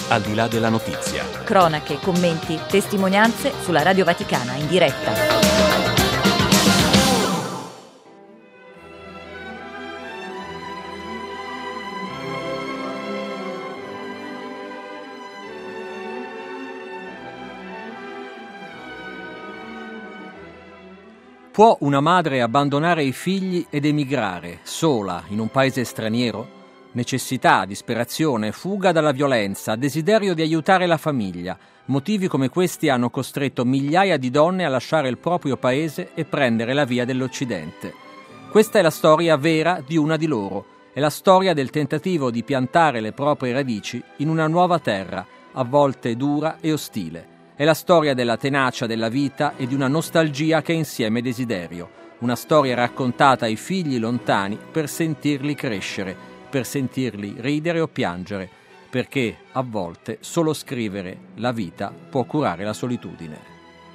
Al di là della notizia. Cronache, commenti, testimonianze sulla Radio Vaticana in diretta. Può una madre abbandonare i figli ed emigrare, sola, in un paese straniero? Necessità, disperazione, fuga dalla violenza, desiderio di aiutare la famiglia. Motivi come questi hanno costretto migliaia di donne a lasciare il proprio paese e prendere la via dell'Occidente. Questa è la storia vera di una di loro. È la storia del tentativo di piantare le proprie radici in una nuova terra, a volte dura e ostile. È la storia della tenacia della vita e di una nostalgia che è insieme desiderio. Una storia raccontata ai figli lontani per sentirli crescere, per sentirli ridere o piangere, perché a volte solo scrivere la vita può curare la solitudine.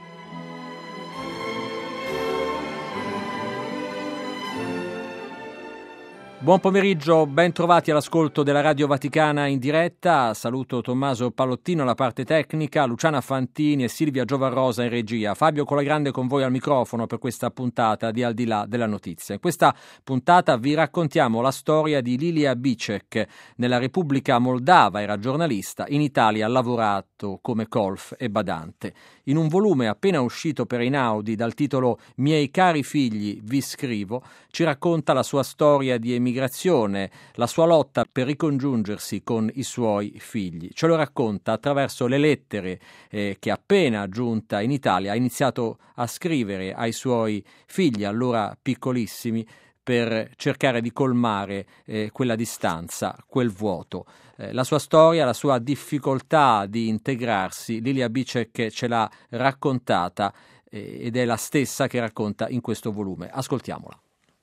Buon pomeriggio, ben trovati all'ascolto della Radio Vaticana in diretta. Saluto Tommaso Pallottino alla parte tecnica, Luciana Fantini e Silvia Giovarrosa in regia. Fabio Colagrande con voi al microfono per questa puntata di Al di là della notizia. In questa puntata vi raccontiamo la storia di Lilia Bicek. Nella Repubblica Moldava era giornalista, in Italia ha lavorato come colf e badante. In un volume appena uscito per Einaudi dal titolo Miei cari figli, vi scrivo, ci racconta la sua storia di emigrazione, la sua lotta per ricongiungersi con i suoi figli. Ce lo racconta attraverso le lettere che appena giunta in Italia ha iniziato a scrivere ai suoi figli, allora piccolissimi, per cercare di colmare quella distanza, quel vuoto. La sua storia, la sua difficoltà di integrarsi, Lilia Bicek ce l'ha raccontata ed è la stessa che racconta in questo volume. Ascoltiamola.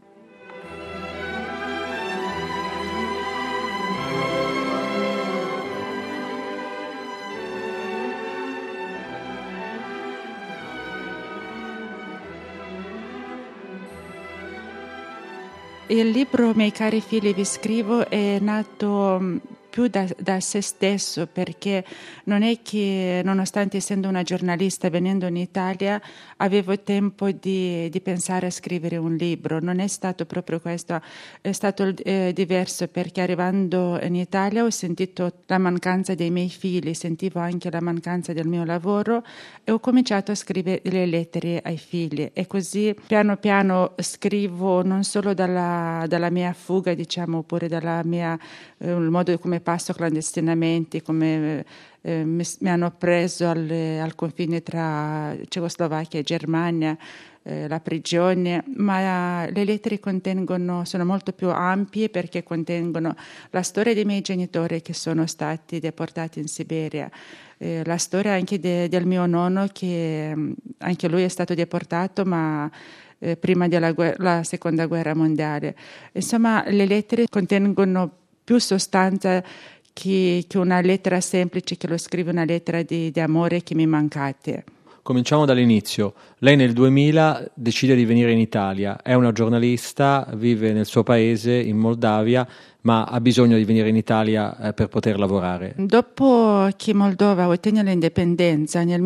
Il libro Miei cari figli vi scrivo è nato più da se stesso, perché non è che, nonostante essendo una giornalista venendo in Italia, avevo tempo di pensare a scrivere un libro. Non è stato proprio questo, è stato diverso, perché arrivando in Italia ho sentito la mancanza dei miei figli, sentivo anche la mancanza del mio lavoro e ho cominciato a scrivere le lettere ai figli, e così piano piano scrivo non solo dalla mia fuga, diciamo, oppure dalla mia il modo come passo clandestinamente, come mi hanno preso al confine tra Cecoslovacchia e Germania, la prigione, ma le lettere sono molto più ampie, perché contengono la storia dei miei genitori che sono stati deportati in Siberia, la storia anche del mio nonno, che anche lui è stato deportato, ma prima della seconda guerra mondiale. Insomma, le lettere contengono più sostanza che una lettera semplice, che lo scrive una lettera di amore che mi mancate. Cominciamo dall'inizio. Lei nel 2000 decide di venire in Italia, è una giornalista, vive nel suo paese, in Moldavia, ma ha bisogno di venire in Italia per poter lavorare. Dopo che Moldova ottenne l'indipendenza nel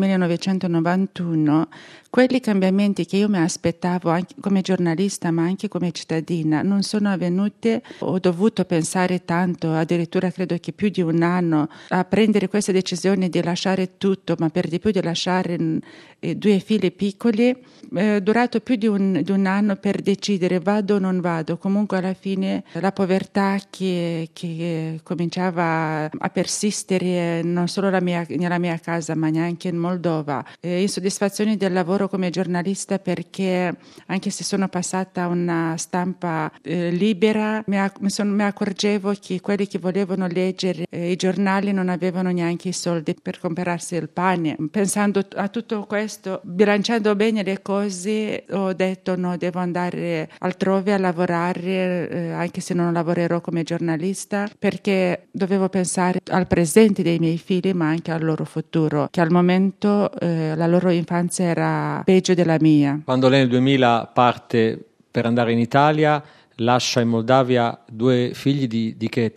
1991, quelli cambiamenti che io mi aspettavo anche come giornalista, ma anche come cittadina, non sono avvenuti. Ho dovuto pensare tanto, addirittura credo che più di un anno, a prendere questa decisione di lasciare tutto, ma per di più di lasciare 2 figli piccoli. È durato più di un anno per decidere vado o non vado. Comunque alla fine la povertà che cominciava a persistere non solo nella mia casa, ma neanche in Moldova. Insoddisfazione del lavoro come giornalista, perché anche se sono passata a una stampa libera, mi accorgevo che quelli che volevano leggere i giornali non avevano neanche i soldi per comprarsi il pane. Pensando a tutto questo, bilanciando bene le cose, ho detto no, devo andare altrove a lavorare, anche se non lavorerò come giornalista, perché dovevo pensare al presente dei miei figli, ma anche al loro futuro, che al momento la loro infanzia era peggio della mia. Quando lei nel 2000 parte per andare in Italia, lascia in Moldavia 2 figli di che età?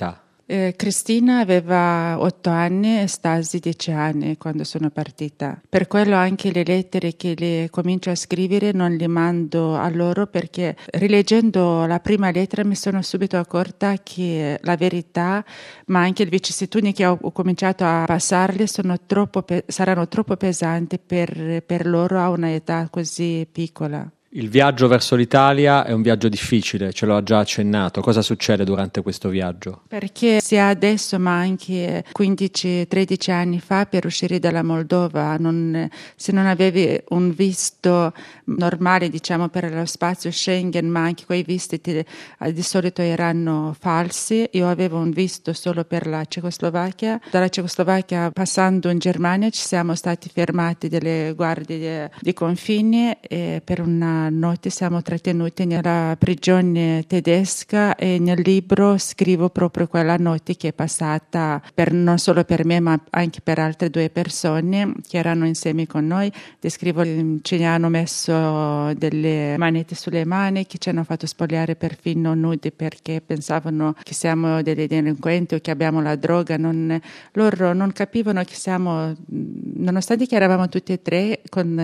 Cristina aveva 8 anni e Stasi 10 anni quando sono partita. Per quello anche le lettere che le comincio a scrivere non le mando a loro, perché rileggendo la prima lettera mi sono subito accorta che la verità, ma anche le vicissitudini che ho cominciato a passarle saranno troppo pesanti per loro a una età così piccola. Il viaggio verso l'Italia è un viaggio difficile, ce l'ho già accennato. Cosa succede durante questo viaggio? Perché sia adesso ma anche 15-13 anni fa, per uscire dalla Moldova, se non avevi un visto normale, diciamo, per lo spazio Schengen, ma anche quei visti di solito erano falsi. Io avevo un visto solo per la Cecoslovacchia. Dalla Cecoslovacchia, passando in Germania, ci siamo stati fermati dalle guardie di confine e per una notte siamo trattenuti nella prigione tedesca, e nel libro scrivo proprio quella notte che è passata non solo per me ma anche per altre 2 persone che erano insieme con noi. Descrivo, ce ne hanno messo delle manette sulle mani, che ci hanno fatto spogliare perfino nudi perché pensavano che siamo dei delinquenti o che abbiamo la droga. Loro non capivano che siamo, nonostante che eravamo tutti e 3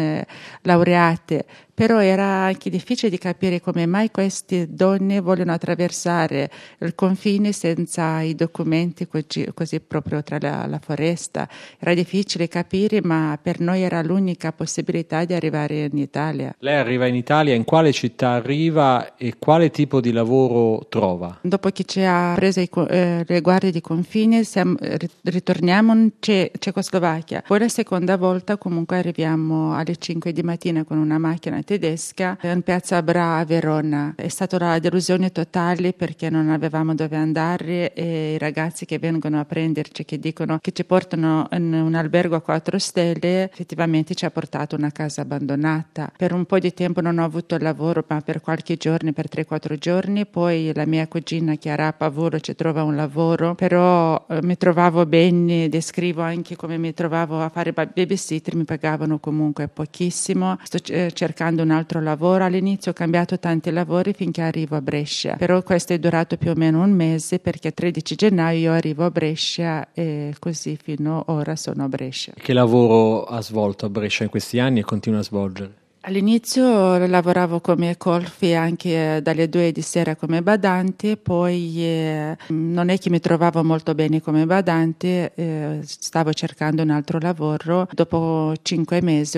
laureate, però era anche difficile di capire come mai queste donne vogliono attraversare il confine senza i documenti, così proprio tra la foresta. Era difficile capire, ma per noi era l'unica possibilità di arrivare in Italia. Lei arriva in Italia, in quale città arriva e quale tipo di lavoro trova? Dopo che ci ha preso le guardie di confine, ritorniamo in Cecoslovacchia. Poi la seconda volta comunque arriviamo alle 5 di mattina con una macchina tedesca in piazza Bra a Verona. È stata la delusione totale perché non avevamo dove andare, e i ragazzi che vengono a prenderci, che dicono che ci portano in un albergo a 4 stelle, effettivamente ci ha portato una casa abbandonata. Per un po' di tempo non ho avuto lavoro, ma per qualche giorno, per 3-4 giorni. Poi la mia cugina Chiara a Pavolo ci trova un lavoro, però mi trovavo bene. Descrivo anche come mi trovavo a fare babysitter, mi pagavano comunque pochissimo. Sto cercando un altro lavoro. All'inizio ho cambiato tanti lavori finché arrivo a Brescia, però questo è durato più o meno un mese, perché il 13 gennaio io arrivo a Brescia e così fino ora sono a Brescia. Che lavoro ha svolto a Brescia in questi anni e continua a svolgere? All'inizio lavoravo come colfi anche dalle 2 di sera come badante, poi non è che mi trovavo molto bene come badante, stavo cercando un altro lavoro. Dopo 5 mesi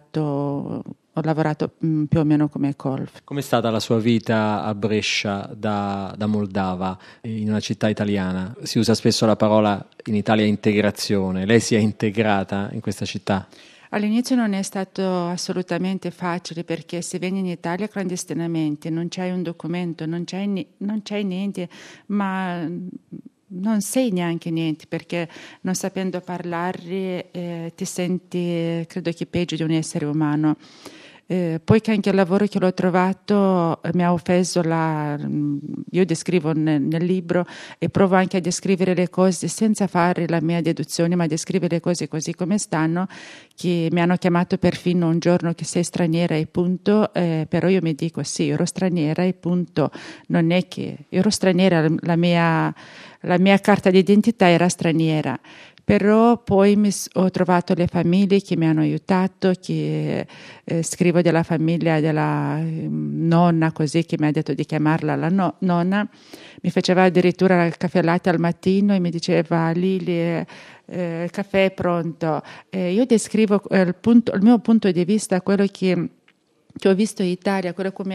ho lavorato più o meno come colf. Com'è stata la sua vita a Brescia da Moldava, in una città italiana? Si usa spesso la parola in Italia integrazione. Lei si è integrata in questa città? All'inizio non è stato assolutamente facile, perché se vieni in Italia clandestinamente, non c'hai un documento, non c'hai niente, ma non sai neanche niente, perché non sapendo parlare ti senti, credo che peggio di un essere umano. Poi che anche il lavoro che l'ho trovato mi ha offeso, io descrivo nel libro e provo anche a descrivere le cose senza fare la mia deduzione, ma descrivere le cose così come stanno, che mi hanno chiamato perfino un giorno che sei straniera e punto, però io mi dico sì, ero straniera e punto, non è che ero straniera, la mia carta d'identità era straniera. Però poi ho trovato le famiglie che mi hanno aiutato, che scrivo della famiglia della nonna, così, che mi ha detto di chiamarla la nonna. Mi faceva addirittura il caffè latte al mattino e mi diceva Lili, il caffè è pronto. Io descrivo il mio punto di vista, quello che ho visto in Italia,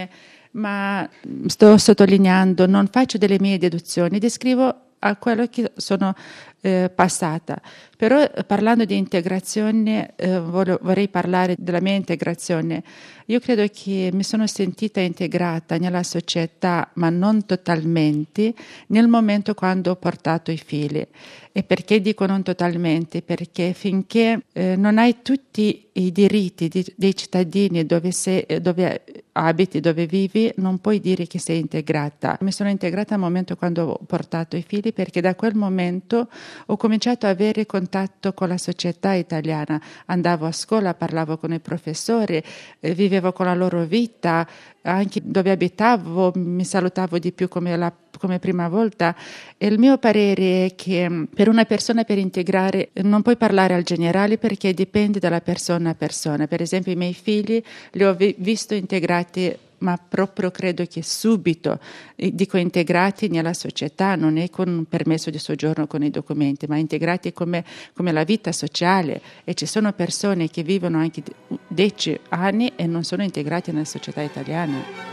ma sto sottolineando, non faccio delle mie deduzioni, descrivo a quello che sono passata. Però parlando di integrazione vorrei parlare della mia integrazione. Io credo che mi sono sentita integrata nella società, ma non totalmente, nel momento quando ho portato i figli. E perché dico non totalmente? Perché finché non hai tutti i diritti dei cittadini dove abiti, dove vivi, non puoi dire che sei integrata. Mi sono integrata al momento quando ho portato i figli, perché da quel momento ho cominciato ad avere contatto con la società italiana. Andavo a scuola, parlavo con i professori, vivevo con la loro vita, anche dove abitavo mi salutavo di più come prima volta. E il mio parere è che per una persona, per integrare, non puoi parlare al generale perché dipende dalla persona a persona. Per esempio i miei figli li ho visto integrati, ma proprio credo che subito, dico integrati nella società, non è con un permesso di soggiorno con i documenti, ma integrati come la vita sociale. E ci sono persone che vivono anche 10 anni e non sono integrati nella società italiana.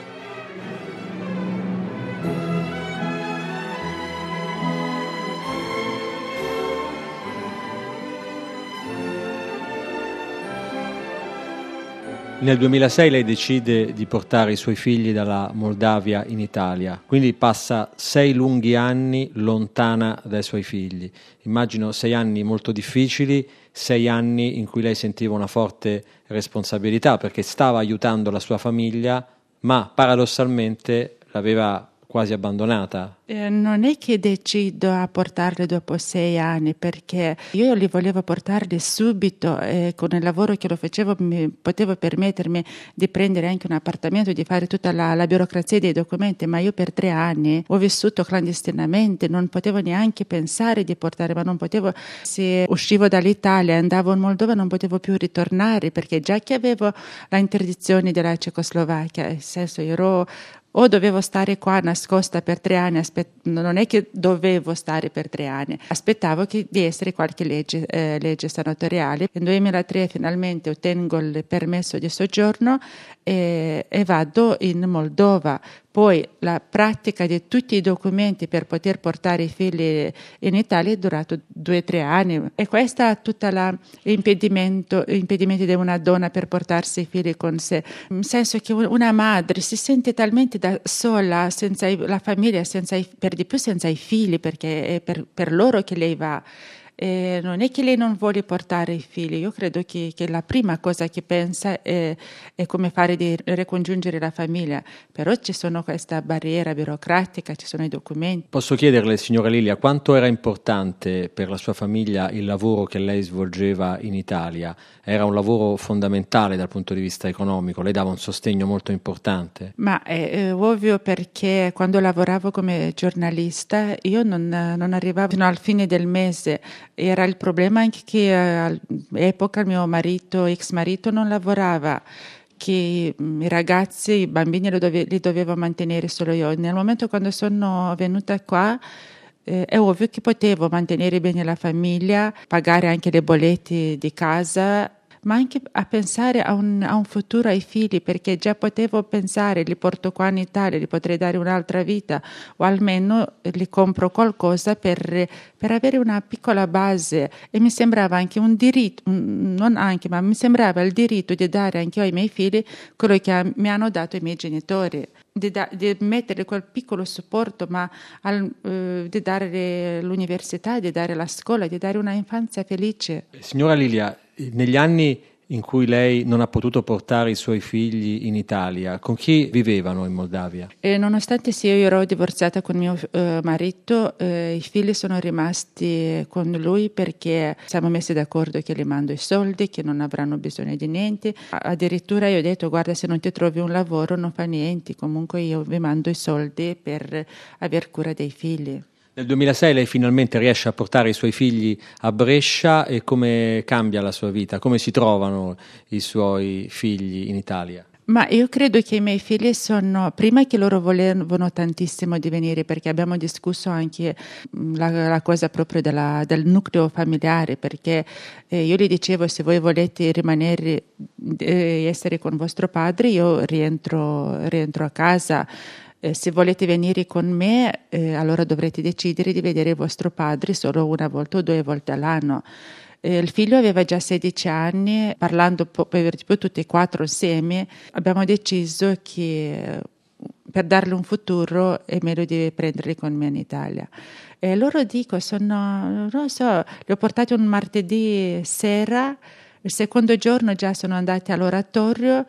Nel 2006 lei decide di portare i suoi figli dalla Moldavia in Italia, quindi passa 6 lunghi anni lontana dai suoi figli. Immagino 6 anni molto difficili, 6 anni in cui lei sentiva una forte responsabilità perché stava aiutando la sua famiglia, ma paradossalmente l'aveva quasi abbandonata. Non è che decido a portarli dopo 6 anni, perché io li volevo portarli subito e con il lavoro che lo facevo potevo permettermi di prendere anche un appartamento, di fare tutta la burocrazia dei documenti, ma io per 3 anni ho vissuto clandestinamente, non potevo neanche pensare di portare, ma non potevo, se uscivo dall'Italia e andavo in Moldova non potevo più ritornare perché già che avevo la interdizione della Cecoslovacchia, nel senso ero o dovevo stare qua nascosta per 3 anni, non è che dovevo stare per 3 anni, aspettavo di essere qualche legge senatoriale. Nel 2003 finalmente ottengo il permesso di soggiorno e vado in Moldova. Poi la pratica di tutti i documenti per poter portare i figli in Italia è durato 2-3 anni e questo è tutto l'impedimento di una donna per portarsi i figli con sé. Nel senso che una madre si sente talmente da sola, senza la famiglia, per di più senza i figli, perché è per loro che lei va. Non è che lei non vuole portare i figli, io credo che la prima cosa che pensa è come fare di ricongiungere la famiglia, però ci sono questa barriera burocratica, ci sono i documenti. Posso chiederle, signora Lilia, quanto era importante per la sua famiglia il lavoro che lei svolgeva in Italia? Era un lavoro fondamentale dal punto di vista economico, lei dava un sostegno molto importante? Ma è ovvio, perché quando lavoravo come giornalista io non arrivavo fino al fine del mese. Era il problema anche che all'epoca il mio ex marito non lavorava, che i ragazzi, i bambini li dovevo mantenere solo io. Nel momento quando sono venuta qua è ovvio che potevo mantenere bene la famiglia, pagare anche le bollette di casa, ma anche a pensare a un futuro ai figli, perché già potevo pensare, li porto qua in Italia, li potrei dare un'altra vita o almeno li compro qualcosa per avere una piccola base. E mi sembrava anche un diritto, ma mi sembrava il diritto di dare anche io ai miei figli quello che mi hanno dato i miei genitori, di mettere quel piccolo supporto, ma di dare l'università, di dare la scuola, di dare una infanzia felice. Signora Lilia, negli anni in cui lei non ha potuto portare i suoi figli in Italia, con chi vivevano in Moldavia? Nonostante io ero divorziata con mio marito, i figli sono rimasti con lui perché siamo messi d'accordo che gli mando i soldi, che non avranno bisogno di niente. Addirittura io ho detto: guarda, se non ti trovi un lavoro non fa niente, comunque io vi mando i soldi per aver cura dei figli. Nel 2006 lei finalmente riesce a portare i suoi figli a Brescia, e come cambia la sua vita? Come si trovano i suoi figli in Italia? Ma io credo che i miei figli prima che loro volevano tantissimo di venire, perché abbiamo discusso anche la cosa proprio del nucleo familiare, perché io gli dicevo: se voi volete rimanere, essere con vostro padre, io rientro a casa. Se volete venire con me, allora dovrete decidere di vedere il vostro padre solo una volta o 2 volte all'anno. Il figlio aveva già 16 anni, parlando per di più tutti e 4 insieme, abbiamo deciso che per darle un futuro è meglio di prenderli con me in Italia. E loro non lo so, li ho portati un martedì sera, il secondo giorno già sono andati all'oratorio.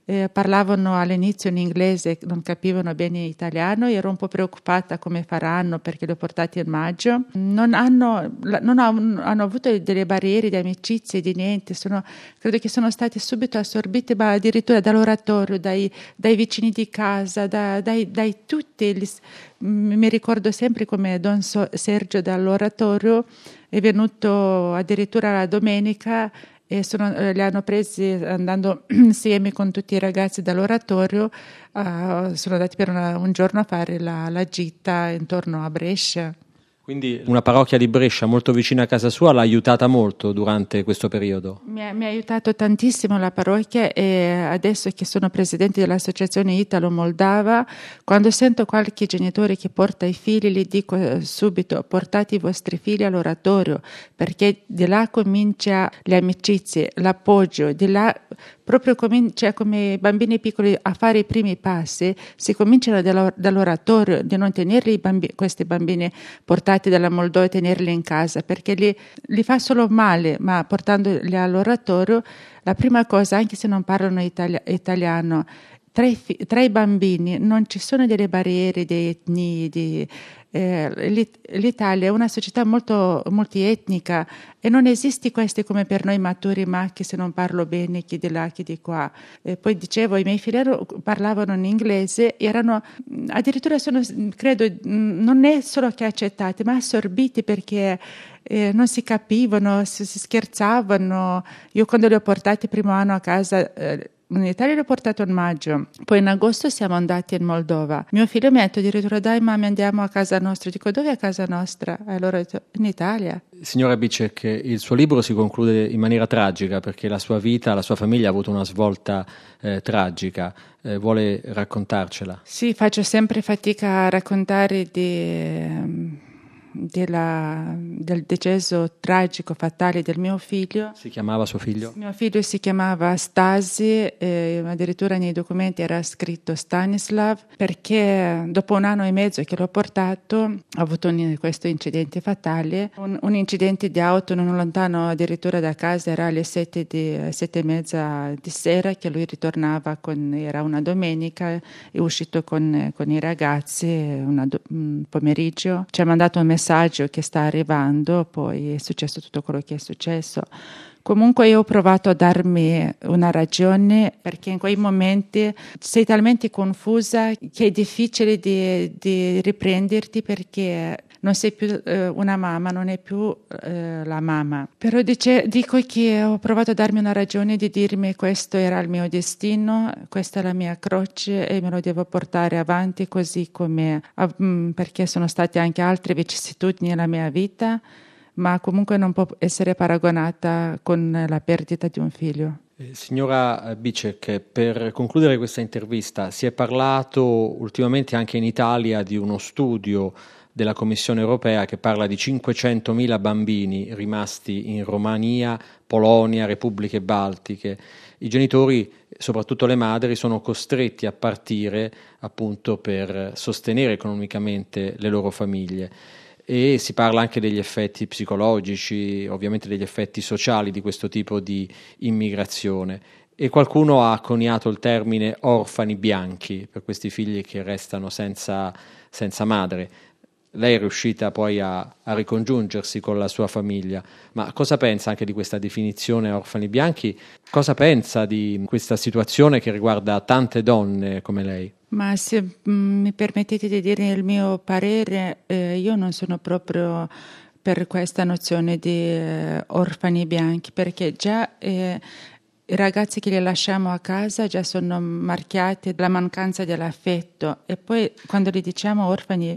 parlavano all'inizio in inglese, non capivano bene italiano, ero un po' preoccupata come faranno perché li ho portati in maggio. Non hanno avuto delle barriere di amicizie, di niente, credo che sono stati subito assorbiti, ma addirittura dall'oratorio, dai vicini di casa, dai tutti. Mi ricordo sempre come Don Sergio dall'oratorio è venuto addirittura la domenica e li hanno presi andando insieme con tutti i ragazzi dall'oratorio, sono andati per un giorno a fare la gita intorno a Brescia. Quindi una parrocchia di Brescia molto vicina a casa sua l'ha aiutata molto durante questo periodo? Mi ha aiutato tantissimo la parrocchia, e adesso che sono presidente dell'associazione Italo-Moldava, quando sento qualche genitore che porta i figli, gli dico subito: portate i vostri figli all'oratorio, perché di là comincia le amicizie, l'appoggio, di là proprio comincia, come i bambini piccoli, a fare i primi passi. Si cominciano dall'oratorio, di non tenerli questi bambini portati dalla Moldova e tenerli in casa, perché li fa solo male, ma portandoli all'oratorio, la prima cosa, anche se non parlano italiano, tra i bambini non ci sono delle barriere di etnie, l'Italia è una società molto multietnica e non esiste questi come per noi maturi, ma che se non parlo bene chi di là, chi di qua. E poi dicevo, i miei figli parlavano in inglese, erano addirittura, credo, non è solo che accettati, ma assorbiti, perché non si capivano, si scherzavano. Io quando li ho portati il primo anno a casa, in Italia l'ho portato in maggio, poi in agosto siamo andati in Moldova. Mio figlio mi ha detto addirittura: dai mamma, andiamo a casa nostra. Dico: dove è a casa nostra? Allora ho detto: in Italia. Signora Bicek, il suo libro si conclude in maniera tragica, perché la sua vita, la sua famiglia ha avuto una svolta tragica. Vuole raccontarcela? Sì, faccio sempre fatica a raccontare del decesso tragico, fatale del mio figlio. Si chiamava suo figlio? Mio figlio si chiamava Stasi, addirittura nei documenti era scritto Stanislav, perché dopo 1 anno e mezzo che l'ho portato ha avuto questo incidente fatale, un incidente di auto non lontano addirittura da casa, era alle 7:30 di sera che lui ritornava, era una domenica, è uscito con i ragazzi un pomeriggio, ci ha mandato un messaggio che sta arrivando, poi è successo tutto quello che è successo. Comunque io ho provato a darmi una ragione, perché in quei momenti sei talmente confusa che è difficile di riprenderti, perché non sei più una mamma, non è più la mamma. Però dico che ho provato a darmi una ragione, di dirmi: questo era il mio destino, questa è la mia croce e me lo devo portare avanti così come, perché sono state anche altre vicissitudini nella mia vita, ma comunque non può essere paragonata con la perdita di un figlio. Signora Bicek, per concludere questa intervista, si è parlato ultimamente anche in Italia di uno studio della Commissione europea che parla di 500.000 bambini rimasti in Romania, Polonia, Repubbliche Baltiche. I genitori, soprattutto le madri, sono costretti a partire appunto per sostenere economicamente le loro famiglie. E si parla anche degli effetti psicologici, ovviamente degli effetti sociali di questo tipo di immigrazione. E qualcuno ha coniato il termine orfani bianchi per questi figli che restano senza madre. Lei è riuscita poi a ricongiungersi con la sua famiglia, ma cosa pensa anche di questa definizione orfani bianchi? Cosa pensa di questa situazione che riguarda tante donne come lei? Ma se mi permettete di dire il mio parere, io non sono proprio per questa nozione di orfani bianchi, perché già i ragazzi che li lasciamo a casa già sono marchiati dalla mancanza dell'affetto, e poi quando li diciamo orfani,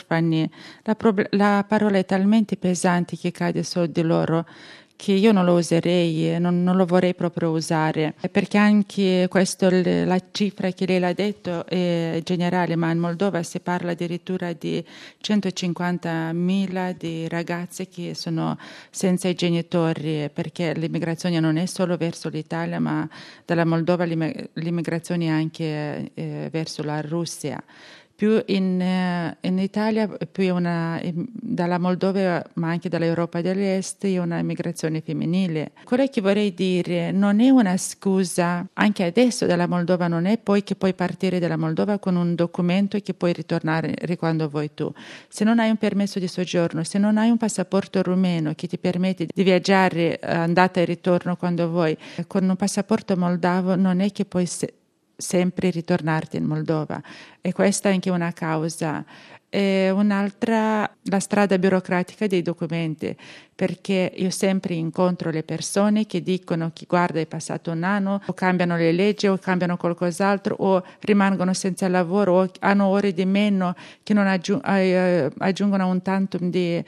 la parola è talmente pesante che cade su di loro, che io non lo userei, non lo vorrei proprio usare, perché anche questo, la cifra che lei l'ha detto è generale, ma in Moldova si parla addirittura di 150.000 di ragazze che sono senza i genitori, perché l'immigrazione non è solo verso l'Italia, ma dalla Moldova l'immigrazione è anche verso la Russia. più in Italia, più dalla Moldova, ma anche dall'Europa dell'Est, è una migrazione femminile. Quello che vorrei dire non è una scusa, anche adesso dalla Moldova non è poi che puoi partire dalla Moldova con un documento e che puoi ritornare quando vuoi tu. Se non hai un permesso di soggiorno, se non hai un passaporto rumeno che ti permette di viaggiare andata e ritorno quando vuoi, con un passaporto moldavo non è che puoi sempre ritornarti in Moldova, e questa è anche una causa. E un'altra, la strada burocratica dei documenti, perché io sempre incontro le persone che dicono che guarda è passato un anno, o cambiano le leggi o cambiano qualcos'altro, o rimangono senza lavoro o hanno ore di meno che non aggiungono un tantum di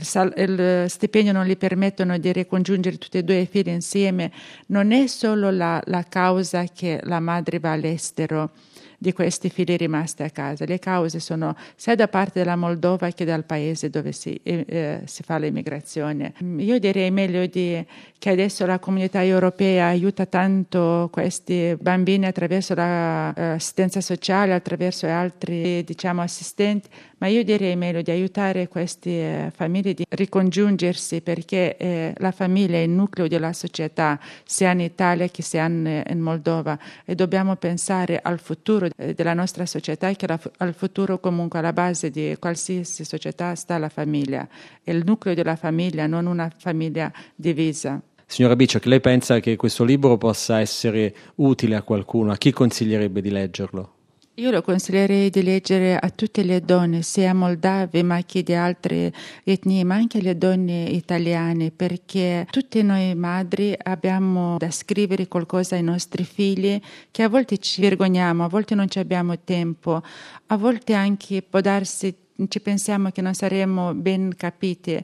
il stipendio, non gli permettono di ricongiungere tutti e due i figli insieme. Non è solo la causa che la madre va all'estero di questi figli rimasti a casa. Le cause sono sia da parte della Moldova che dal paese dove si fa l'immigrazione. Io direi meglio che adesso la comunità europea aiuta tanto questi bambini attraverso l'assistenza sociale, attraverso altri assistenti, ma io direi meglio di aiutare queste famiglie di ricongiungersi, perché la famiglia è il nucleo della società, sia in Italia che sia in Moldova, e dobbiamo pensare al futuro della nostra società, che al futuro comunque alla base di qualsiasi società sta la famiglia, è il nucleo della famiglia, non una famiglia divisa. Signora Bicek, lei pensa che questo libro possa essere utile a qualcuno? A chi consiglierebbe di leggerlo? Io lo consiglierei di leggere a tutte le donne, sia moldave ma anche di altre etnie, ma anche le donne italiane, perché tutte noi madri abbiamo da scrivere qualcosa ai nostri figli, che a volte ci vergogniamo, a volte non ci abbiamo tempo, a volte anche può darsi ci pensiamo che non saremo ben capite,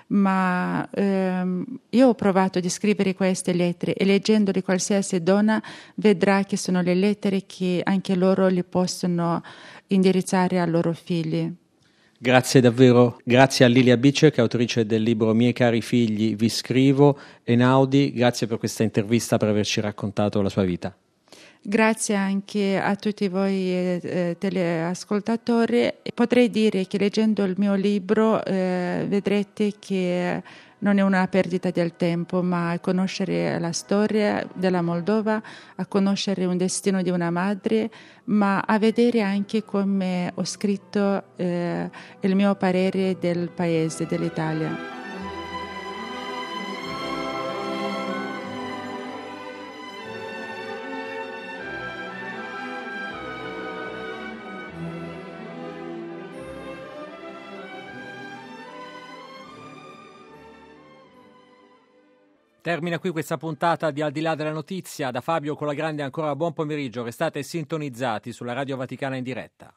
ma io ho provato di scrivere queste lettere, e leggendole qualsiasi donna vedrà che sono le lettere che anche loro le possono indirizzare ai loro figli. Grazie davvero, grazie a Lilia Bicek, autrice del libro Miei cari figli, vi scrivo. Einaudi, grazie per questa intervista, per averci raccontato la sua vita. Grazie anche a tutti voi teleascoltatori. Potrei dire che leggendo il mio libro vedrete che non è una perdita del tempo, ma a conoscere la storia della Moldova, a conoscere un destino di una madre, ma a vedere anche come ho scritto il mio parere del paese, dell'Italia. Termina qui questa puntata di Al di là della notizia. Da Fabio Colagrande ancora buon pomeriggio, restate sintonizzati sulla Radio Vaticana in diretta.